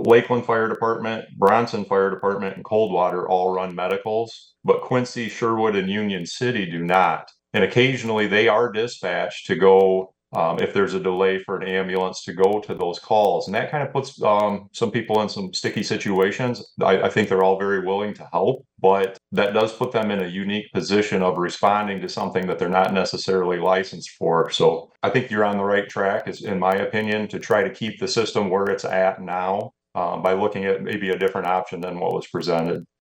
Lakeland Fire Department, Bronson Fire Department, and Coldwater all run medicals, but Quincy, Sherwood, and Union City do not. And occasionally they are dispatched to go if there's a delay for an ambulance to go to those calls. And that kind of puts some people in some sticky situations. I think they're all very willing to help, but that does put them in a unique position of responding to something that they're not necessarily licensed for. So I think you're on the right track, is in my opinion, to try to keep the system where it's at now by looking at maybe a different option than what was presented.